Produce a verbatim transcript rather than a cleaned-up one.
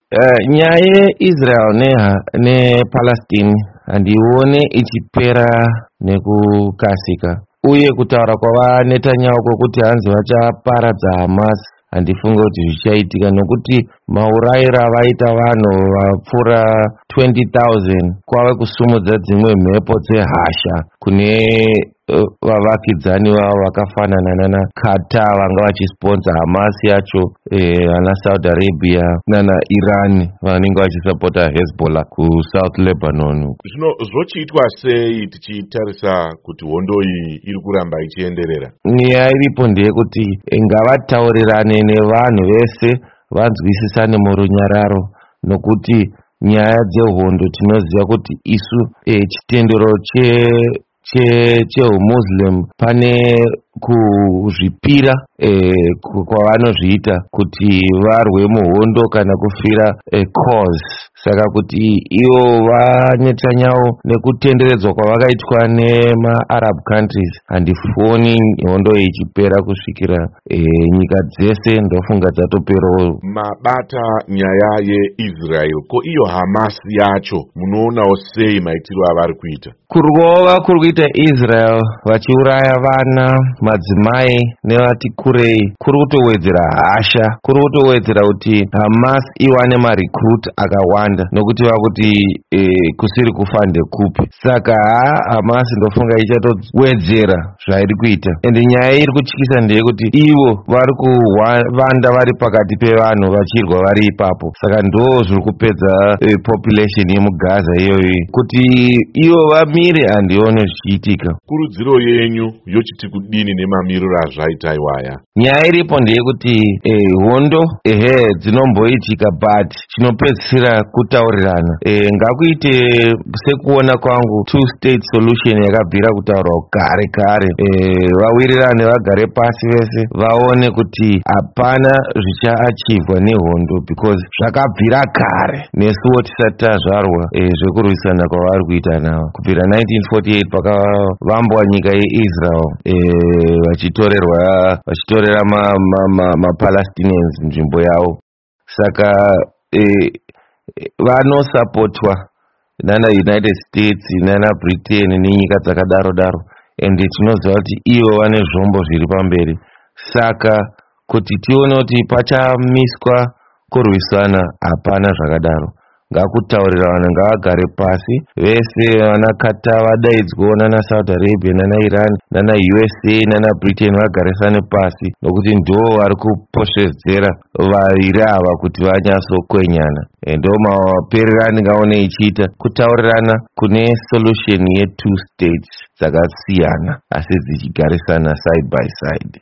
Uh, nyaya yeIsrael nePalestine handione ichipera nekukasika, uye kutaura kwava Netanyahu kwokuti hanzi vachaparadza Hamas handifunga kuti zvichaitika, nokuti maurayiro avaita vanhu vapfuura twenty thousand kwava kusumudza dzimwe mhepo dzehasha kune uh, vavakidzani vavo vakafanana nana Qatar vanga vachisponsa Hamas yacho, eh, ana Saudi Arabia nana Iran vanenge vachisapota Hezbollah kuSouth Lebanon. Zvino zvochiitwa sei tichitarisa kuti hondo iyi iri kuramba ichienderera? Nyaya iripo ndeyekuti ngavataurirane nevanhu vese vanzwisisane murunyararo, nokuti nyaya dzehondo tinoziva kuti isu eh, chitendero che chemuslim pane kuzvipira eh, kwavanozviita kuti varwe muhondo kana kufira eh, cause. Saka kuti ivo vaNetanyahu nekutenderedzwa kwavakaitwa nemaArab countries handifoni hondo ichipera kusvikira eh, nyika dzese ndofunga dzatoperawo. Mabata nyaya yeIsrael, ko iyo Hamas yacho munoonawo sei maitiro avari kuita? Kurikova kuri kuita Israel vachiuraya vana, madzimai nevati kurei kuri kutowedzera hasha, kuri kutowedzera kuti Hamas iwane marecruit akawanda, nokuti vakuti e, kusiri kufa ndekupi. Saka Hamas ndofunga ichatowedzera zvairi kuita, ende nyaya iri kutyisa ndeyekuti ivo vari kuvanda vari pakati pevanhu vachirwa vari ipapo. Saka ndo zviri kupedza e, population yemuGaza iyoyi. Kuti ivo vamire handione zvichiitika. Kurudziro yenyu yochiti kudini nemamiriro azvaita iwaya? Nyaya iripo ndeyekuti eh, hondo ehe dzinomboitika, but chinopedzisira kutaurirana. Eh, ngakuite sekuona kwangu two state solution yakabvira kutaurwa kare kare. Eh, vawirirane vagare pasi vese vaone kuti hapana zvichaachivwa nehondo, because zvakabvira kare nesuwo tisati tazvarwa eh, zvekurwisana kwavari kuita nawo kubvira nineteen forty-eight pakavambwa nyika yeIsrael eh, vachitorerwa vachitorera maPalestinians ma, ma, ma nzvimbo yavo. Saka eh, vanosapotwa nana United States nana Britain nenyika dzakadaro daro, ende tinoziva kuti ivo vane zvombo zviri pamberi. Saka kuti tione kuti pachamiswa kurwisana hapana zvakadaro. Ngakutaurirana, ngavagare pasi vese, vana Qatar vadaidzwa nana Saudi Arabia nana Iran nana U S A nana Britain vagarisane pasi, nokuti ndo vari kuposhedzera vaviri ava kuti vanyasokwenyana. Ndo maperero andingaone ichiita kutaurirana kune solution ye two states dzakasiyana asi dzichigarisana side by side.